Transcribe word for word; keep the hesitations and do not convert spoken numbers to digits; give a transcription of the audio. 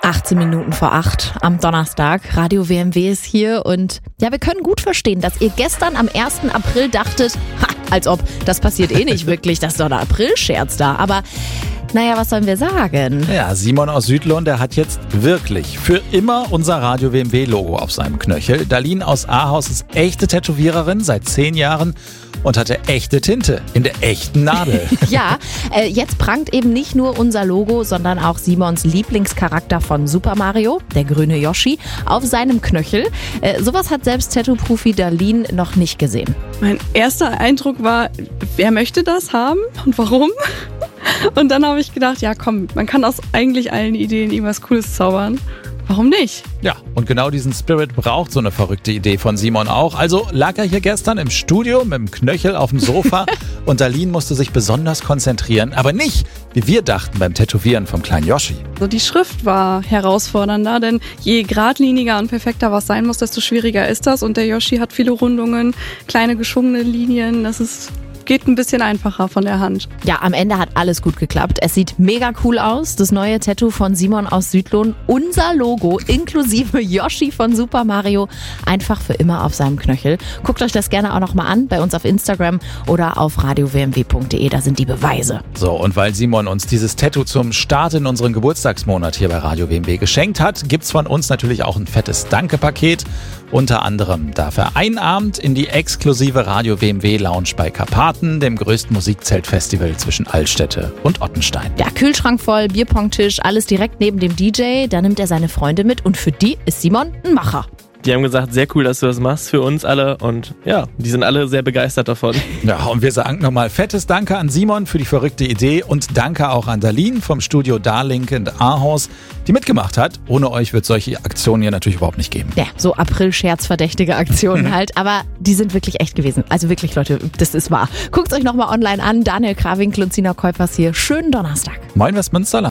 achtzehn Minuten vor acht am Donnerstag. Radio W M W ist hier und ja, wir können gut verstehen, dass ihr gestern am ersten April dachtet, ha, als ob, das passiert eh nicht wirklich, das ist doch der Aprilscherz da. Aber naja, was sollen wir sagen? Ja, Simon aus Südlohn, der hat jetzt wirklich für immer unser Radio W M W-Logo auf seinem Knöchel. Darlene aus Ahaus ist echte Tätowiererin seit zehn Jahren und hatte echte Tinte in der echten Nadel. Ja, äh, jetzt prangt eben nicht nur unser Logo, sondern auch Simons Lieblingscharakter von Super Mario, der grüne Yoshi, auf seinem Knöchel. Äh, sowas hat selbst Tattoo-Profi Darlene noch nicht gesehen. Mein erster Eindruck war, wer möchte das haben und warum? Und dann habe ich gedacht, ja komm, man kann aus eigentlich allen Ideen irgendwas Cooles zaubern. Warum nicht? Ja, und genau diesen Spirit braucht so eine verrückte Idee von Simon auch. Also lag er hier gestern im Studio mit dem Knöchel auf dem Sofa und Darlene musste sich besonders konzentrieren, aber nicht, wie wir dachten beim Tätowieren vom kleinen Yoshi. Also die Schrift war herausfordernder, denn je geradliniger und perfekter was sein muss, desto schwieriger ist das. Und der Yoshi hat viele Rundungen, kleine geschwungene Linien, das ist... geht ein bisschen einfacher von der Hand. Ja, am Ende hat alles gut geklappt. Es sieht mega cool aus. Das neue Tattoo von Simon aus Südlohn. Unser Logo inklusive Yoshi von Super Mario. Einfach für immer auf seinem Knöchel. Guckt euch das gerne auch nochmal an bei uns auf Instagram oder auf radio w m w punkt d e. Da sind die Beweise. So, und weil Simon uns dieses Tattoo zum Start in unseren Geburtstagsmonat hier bei Radio W M W geschenkt hat, gibt's von uns natürlich auch ein fettes Danke-Paket. Unter anderem darf er einen Abend in die exklusive Radio W M W Lounge bei Karpaten, dem größten Musikzeltfestival zwischen Altstädte und Ottenstein. Ja, Kühlschrank voll, Bierpongtisch, alles direkt neben dem D J. Da nimmt er seine Freunde mit und für die ist Simon ein Macher. Die haben gesagt, sehr cool, dass du das machst für uns alle und ja, die sind alle sehr begeistert davon. Ja, und wir sagen nochmal fettes Danke an Simon für die verrückte Idee und danke auch an Darlene vom Studio Darlink in Ahaus, die mitgemacht hat. Ohne euch wird solche Aktionen hier natürlich überhaupt nicht geben. Ja, so April-Scherz-verdächtige Aktionen halt, aber die sind wirklich echt gewesen. Also wirklich, Leute, das ist wahr. Guckt euch nochmal online an. Daniel Krawinkel und Sina Kuipers hier. Schönen Donnerstag. Moin Westmünsterland.